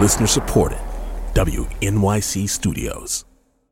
Listener supported. WNYC Studios.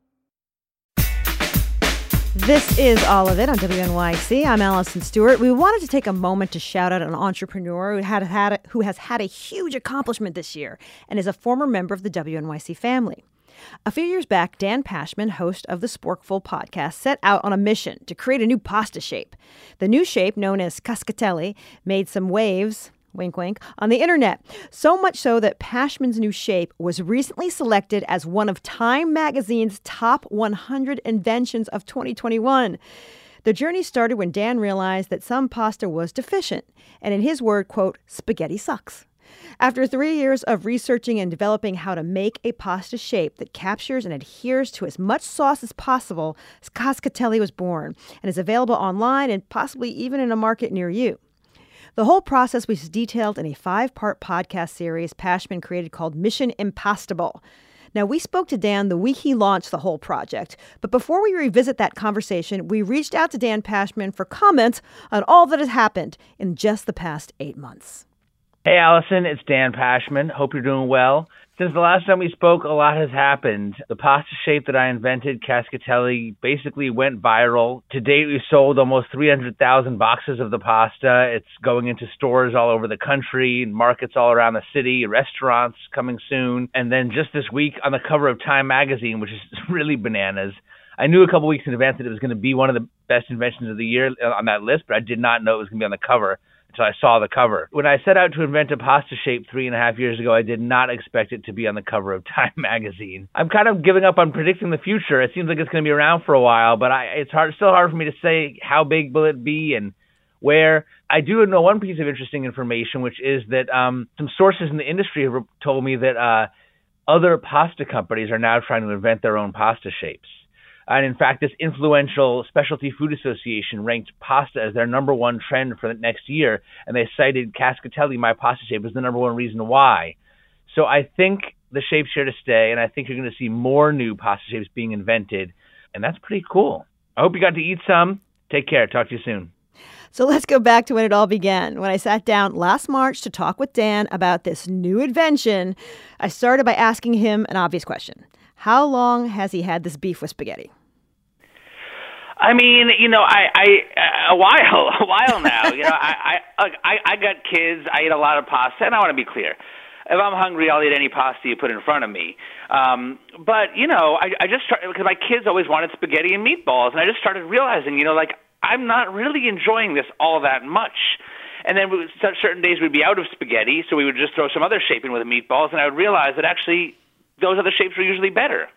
This is All of It on WNYC. I'm Allison Stewart. We wanted to take a moment to shout out an entrepreneur who has had a huge accomplishment this year and is a former member of the WNYC family. A few years back, Dan Pashman, host of the Sporkful podcast, set out on a mission to create a new pasta shape. The new shape, known as cascatelli, made some waves, wink wink, on the internet. So much so that Pashman's new shape was recently selected as one of Time magazine's top 100 inventions of 2021. The journey started when Dan realized that some pasta was deficient, and in his word, quote, spaghetti sucks. After 3 years of researching and developing how to make a pasta shape that captures and adheres to as much sauce as possible, cascatelli was born and is available online and possibly even in a market near you. The whole process was detailed in a 5-part podcast series Pashman created called Mission Impastable. Now, we spoke to Dan the week he launched the whole project, but before we revisit that conversation, we reached out to Dan Pashman for comment on all that has happened in just the past 8 months. Hey, Allison, it's Dan Pashman. Hope you're doing well. Since the last time we spoke, a lot has happened. The pasta shape that I invented, cascatelli, basically went viral. To date, we've sold almost 300,000 boxes of the pasta. It's going into stores all over the country, markets all around the city, restaurants coming soon. And then just this week on the cover of Time magazine, which is really bananas. I knew a couple weeks in advance that it was going to be one of the best inventions of the year on that list, but I did not know it was going to be on the cover until I saw the cover. When I set out to invent a pasta shape 3.5 years ago, I did not expect it to be on the cover of Time magazine. I'm kind of giving up on predicting the future. It seems like it's going to be around for a while, but it's still hard for me to say how big will it be and where. I do know one piece of interesting information, which is that some sources in the industry have told me that other pasta companies are now trying to invent their own pasta shapes. And in fact, this influential Specialty Food Association ranked pasta as their number one trend for the next year. And they cited cascatelli, my pasta shape, as the number one reason why. So I think the shape's here to stay. And I think you're going to see more new pasta shapes being invented. And that's pretty cool. I hope you got to eat some. Take care. Talk to you soon. So let's go back to when it all began. When I sat down last March to talk with Dan about this new invention, I started by asking him an obvious question. How long has he had this beef with spaghetti? I mean, a while now. I got kids. I eat a lot of pasta, and I want to be clear. If I'm hungry, I'll eat any pasta you put in front of me. But I just started because my kids always wanted spaghetti and meatballs, and I just started realizing, I'm not really enjoying this all that much. And then certain days we'd be out of spaghetti, so we would just throw some other shape in with the meatballs, and I would realize that actually those other shapes were usually better.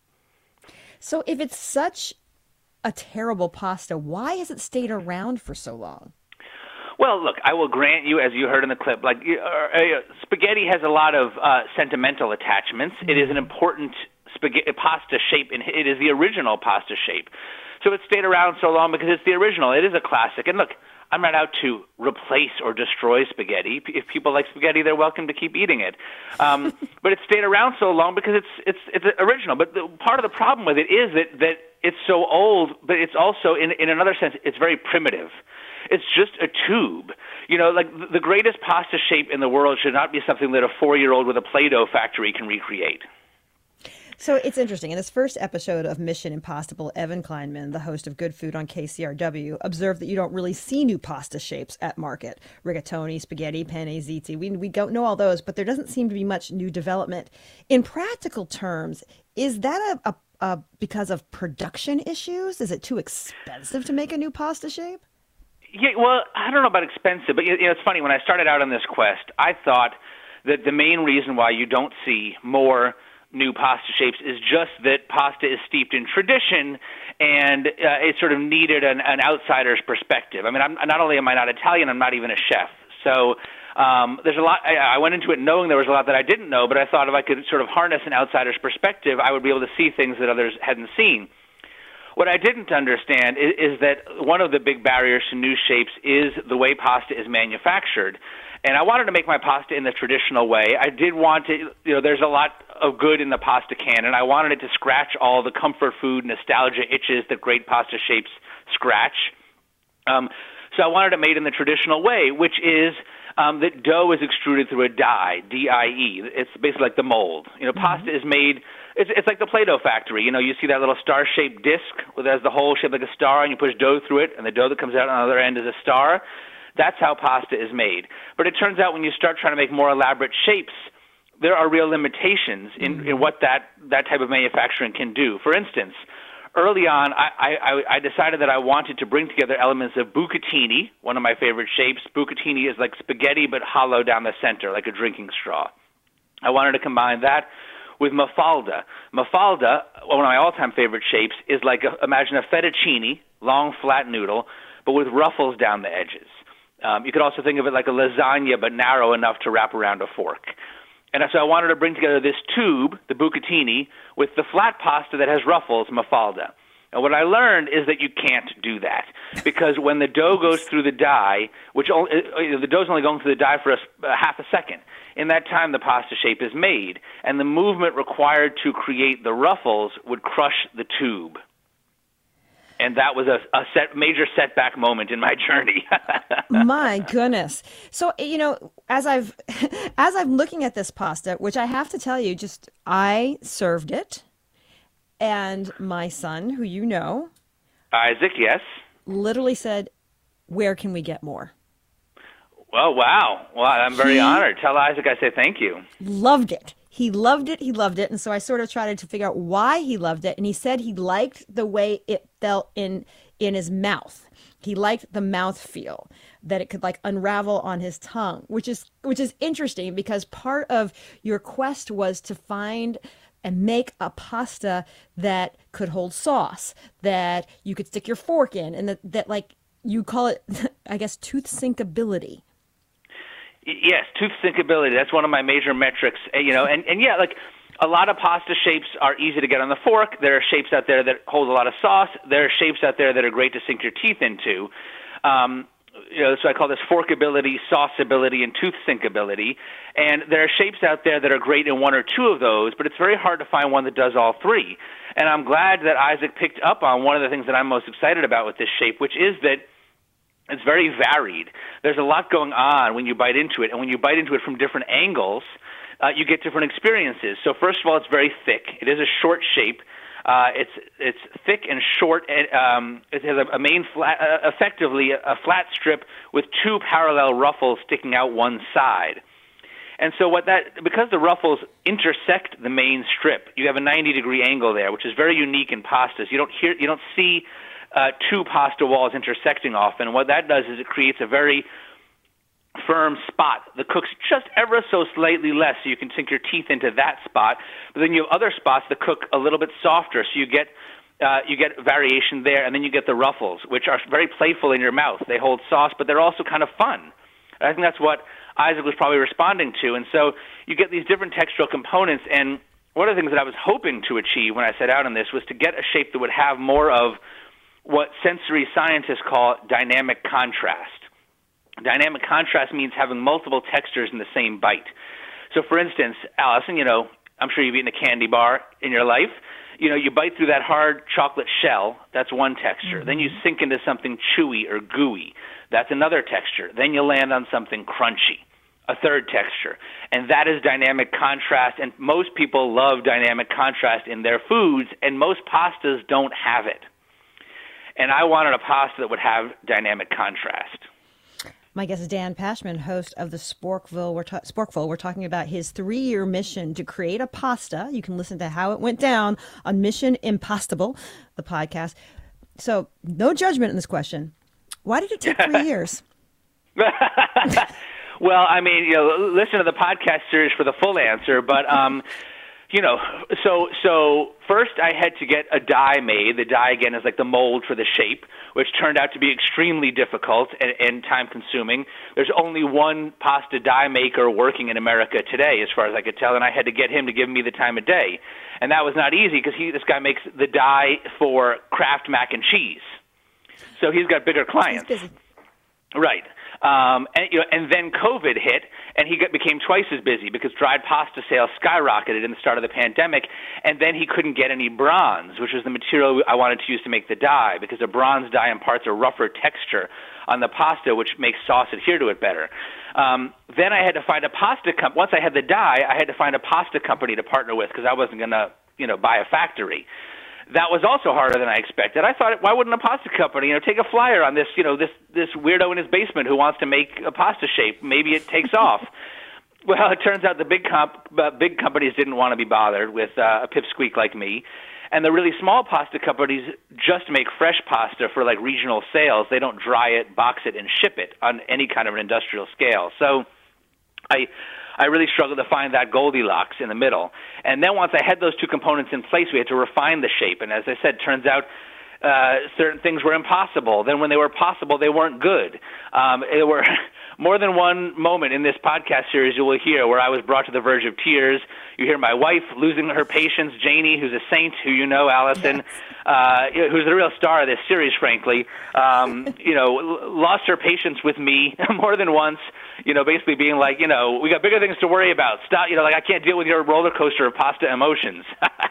So if it's such a terrible pasta, why has it stayed around for so long? Well, look, I will grant you, as you heard in the clip, spaghetti has a lot of sentimental attachments. It is an important pasta shape, and it is the original pasta shape. So it stayed around so long because it's the original. It is a classic. And look, I'm not out to replace or destroy spaghetti. If people like spaghetti, they're welcome to keep eating it. But it stayed around so long because it's original. But part of the problem with it is that it's so old, but it's also, in another sense, it's very primitive. It's just a tube. The greatest pasta shape in the world should not be something that a 4-year-old with a Play-Doh factory can recreate. So it's interesting. In this first episode of Mission Impossible, Evan Kleinman, the host of Good Food on KCRW, observed that you don't really see new pasta shapes at market. Rigatoni, spaghetti, penne, ziti. We don't know all those, but there doesn't seem to be much new development. In practical terms, is that because of production issues? Is it too expensive to make a new pasta shape? Yeah, well, I don't know about expensive, but it's funny. When I started out on this quest, I thought that the main reason why you don't see more new pasta shapes is just that pasta is steeped in tradition, and it sort of needed an outsider's perspective. I mean, not only am I not Italian, I'm not even a chef. So there's a lot. I went into it knowing there was a lot that I didn't know, but I thought if I could sort of harness an outsider's perspective, I would be able to see things that others hadn't seen. What I didn't understand is that one of the big barriers to new shapes is the way pasta is manufactured. And I wanted to make my pasta in the traditional way. I did want to, there's a lot of good in the pasta can, and I wanted it to scratch all the comfort food nostalgia itches that great pasta shapes scratch. So I wanted it made in the traditional way, which is that dough is extruded through a die, D-I-E. It's basically like the mold. Pasta is made, it's like the Play-Doh factory. You see that little star-shaped disc that has the hole shaped like a star, and you push dough through it, and the dough that comes out on the other end is a star. That's how pasta is made. But it turns out when you start trying to make more elaborate shapes, there are real limitations in what that type of manufacturing can do. For instance, early on, I decided that I wanted to bring together elements of bucatini, one of my favorite shapes. Bucatini is like spaghetti but hollow down the center, like a drinking straw. I wanted to combine that with mafalda. Mafalda, one of my all-time favorite shapes, is like, imagine a fettuccine, long, flat noodle, but with ruffles down the edges. You could also think of it like a lasagna, but narrow enough to wrap around a fork. And so I wanted to bring together this tube, the bucatini, with the flat pasta that has ruffles, mafalda. And what I learned is that you can't do that, because when the dough goes through the die, the dough's only going through the die for a half a second. In that time, the pasta shape is made, and the movement required to create the ruffles would crush the tube. And that was a major setback moment in my journey. My goodness. So, as I'm looking at this pasta, which I have to tell you, I served it, and my son, who Isaac, yes, literally said, "Where can we get more?" Well, wow. Well, I'm very honored. Tell Isaac I say thank you. Loved it. He loved it. He loved it. And so I sort of tried to figure out why he loved it. And he said he liked the way it felt in his mouth. He liked the mouthfeel, that it could like unravel on his tongue, which is interesting, because part of your quest was to find and make a pasta that could hold sauce, that you could stick your fork in, and that like you call it, I guess, tooth syncability. Yes, tooth syncability. That's one of my major metrics. And yeah, like a lot of pasta shapes are easy to get on the fork. There are shapes out there that hold a lot of sauce. There are shapes out there that are great to sink your teeth into. So I call this forkability, sauceability, and tooth syncability. And there are shapes out there that are great in one or two of those, but it's very hard to find one that does all three. And I'm glad that Isaac picked up on one of the things that I'm most excited about with this shape, which is that it's very varied. There's a lot going on when you bite into it, and when you bite into it from different angles, you get different experiences. So first of all, it's very thick. It is a short shape. It's thick and short. It has a main flat, effectively a flat strip with two parallel ruffles sticking out one side. And so because the ruffles intersect the main strip, you have a 90-degree angle there, which is very unique in pastas. You don't see two pasta walls intersecting often. What that does is it creates a very firm spot that cooks just ever so slightly less, so you can sink your teeth into that spot. But then you have other spots that cook a little bit softer, so you get variation there, and then you get the ruffles, which are very playful in your mouth. They hold sauce, but they're also kind of fun. And I think that's what Isaac was probably responding to. And so you get these different textural components, and one of the things that I was hoping to achieve when I set out on this was to get a shape that would have more of what sensory scientists call dynamic contrast. Dynamic contrast means having multiple textures in the same bite. So, for instance, Allison, I'm sure you've eaten a candy bar in your life. You bite through that hard chocolate shell. That's one texture. Mm-hmm. Then you sink into something chewy or gooey. That's another texture. Then you land on something crunchy, a third texture. And that is dynamic contrast, and most people love dynamic contrast in their foods, and most pastas don't have it. And I wanted a pasta that would have dynamic contrast. My guest is Dan Pashman, host of the Sporkful. We're talking about his 3-year mission to create a pasta. You can listen to how it went down on Mission Impossible, the podcast. So no judgment in this question. Why did it take 3 years? Well, I mean, listen to the podcast series for the full answer, but so first I had to get a die made. The die, again, is like the mold for the shape, which turned out to be extremely difficult and time-consuming. There's only one pasta die maker working in America today, as far as I could tell, and I had to get him to give me the time of day. And that was not easy, because this guy makes the die for Kraft mac and cheese. So he's got bigger clients. He's busy. Right. And then COVID hit, and he became twice as busy because dried pasta sales skyrocketed in the start of the pandemic, and then he couldn't get any bronze, which was the material I wanted to use to make the die, because a bronze die imparts a rougher texture on the pasta, which makes sauce adhere to it better. Then I had to find a pasta company. Once I had the dye, I had to find a pasta company to partner with because I wasn't going to, buy a factory. That was also harder than I expected. I thought, why wouldn't a pasta company, take a flyer on this, this weirdo in his basement who wants to make a pasta shape? Maybe it takes off. Well, it turns out the big companies didn't want to be bothered with a pipsqueak like me. And the really small pasta companies just make fresh pasta for like regional sales. They don't dry it, box it, and ship it on any kind of an industrial scale. So I really struggled to find that Goldilocks in the middle. And then once I had those two components in place, we had to refine the shape. And as I said, turns out certain things were impossible. Then when they were possible, they weren't good. There were more than one moment in this podcast series you will hear where I was brought to the verge of tears. You hear my wife losing her patience, Janie, who's a saint, who you know, Allison, who's the real star of this series, frankly, lost her patience with me more than once, basically being like, we got bigger things to worry about. Stop, I can't deal with your roller coaster of pasta emotions.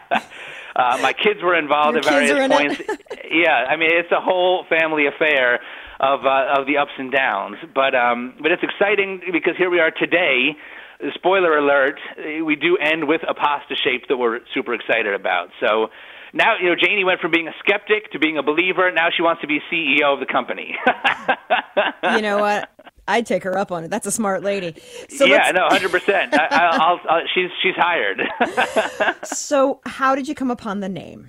My kids were involved at various points. Yeah, I mean, it's a whole family affair of the ups and downs. But it's exciting because here we are today. Spoiler alert, we do end with a pasta shape that we're super excited about. So now, Janie went from being a skeptic to being a believer. Now she wants to be CEO of the company. You know what? I'd take her up on it. That's a smart lady. So 100%. She's hired. So how did you come upon the name?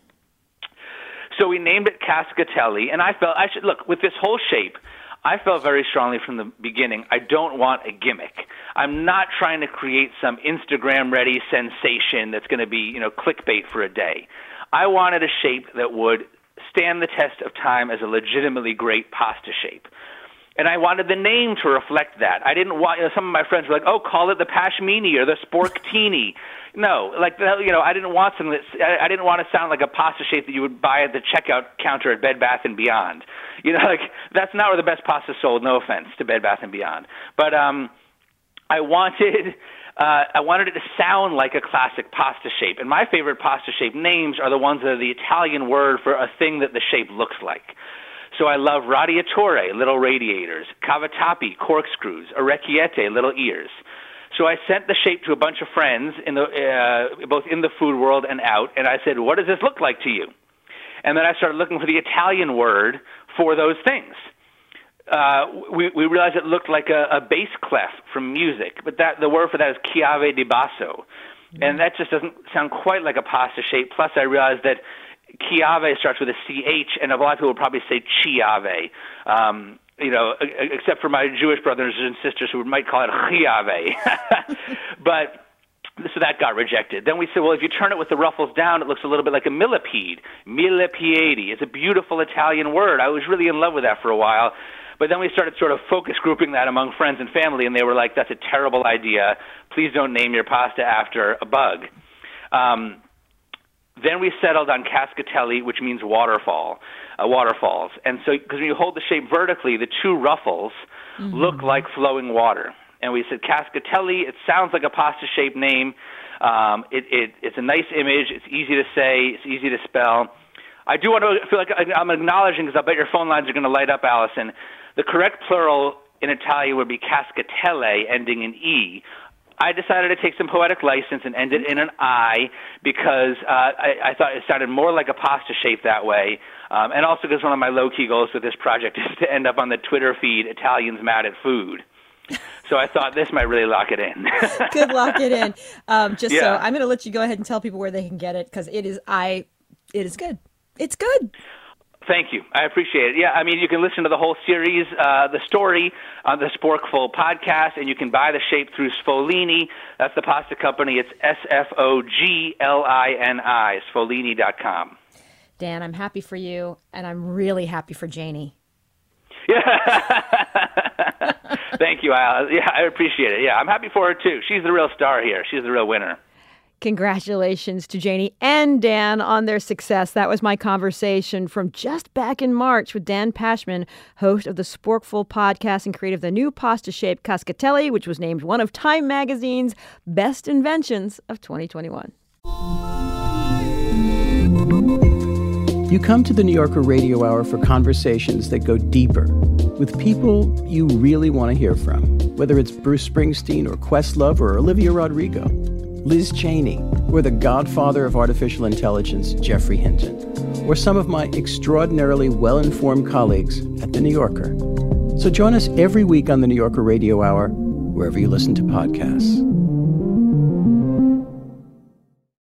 So we named it Cascatelli, and I felt look, with this whole shape, I felt very strongly from the beginning, I don't want a gimmick. I'm not trying to create some Instagram-ready sensation that's going to be, clickbait for a day. I wanted a shape that would stand the test of time as a legitimately great pasta shape. And I wanted the name to reflect that. I didn't want, some of my friends were like, oh, call it the Pashmini or the Sporktini. No, I didn't want something I didn't want to sound like a pasta shape that you would buy at the checkout counter at Bed Bath & Beyond. That's not where the best pasta sold, no offense to Bed Bath & Beyond. But I wanted it to sound like a classic pasta shape. And my favorite pasta shape names are the ones that are the Italian word for a thing that the shape looks like. So I love radiatore, little radiators, cavatappi, corkscrews, orecchiette, little ears. So I sent the shape to a bunch of friends, both in the food world and out, and I said, what does this look like to you? And then I started looking for the Italian word for those things. We realized it looked like a bass clef from music, but the word for that is chiave di basso. And that just doesn't sound quite like a pasta shape. Plus, I realized that chiave starts with a CH, and a lot of people would probably say chiave, except for my Jewish brothers and sisters who might call it chiave. But so that got rejected. Then we said, well, if you turn it with the ruffles down, it looks a little bit like a millipede. Millepiedi. It's a beautiful Italian word. I was really in love with that for a while. But then we started sort of focus grouping that among friends and family, and they were like, that's a terrible idea. Please don't name your pasta after a bug. Then we settled on Cascatelli, which means waterfalls. And so, because when you hold the shape vertically, the two ruffles look like flowing water. And we said Cascatelli, it sounds like a pasta-shaped name. It's a nice image. It's easy to say. It's easy to spell. I do want to feel like I'm acknowledging, because I bet your phone lines are going to light up, Allison. The correct plural in Italian would be Cascatelle, ending in E. I decided to take some poetic license and end it in an I because I thought it sounded more like a pasta shape that way. And also because one of my low-key goals with this project is to end up on the Twitter feed, Italians Mad at Food. So I thought this might really lock it in. Good, lock it in. So I'm going to let you go ahead and tell people where they can get it because it is good. It's good. Thank you. I appreciate it. Yeah, I mean, you can listen to the whole series, the story, on the Sporkful podcast, and you can buy the shape through Sfolini. That's the pasta company. It's Sfoglini, Sfolini.com. Dan, I'm happy for you, and I'm really happy for Janie. Yeah. Thank you, Al. Yeah, I appreciate it. Yeah, I'm happy for her, too. She's the real star here. She's the real winner. Congratulations to Janie and Dan on their success. That was my conversation from just back in March with Dan Pashman, host of the Sporkful podcast and creator of the new pasta-shaped Cascatelli, which was named one of Time Magazine's best inventions of 2021. You come to the New Yorker Radio Hour for conversations that go deeper with people you really want to hear from. whether it's Bruce Springsteen or Questlove or Olivia Rodrigo, Liz Cheney, or the godfather of artificial intelligence, Geoffrey Hinton, or some of my extraordinarily well-informed colleagues at The New Yorker. So join us every week on The New Yorker Radio Hour, wherever you listen to podcasts.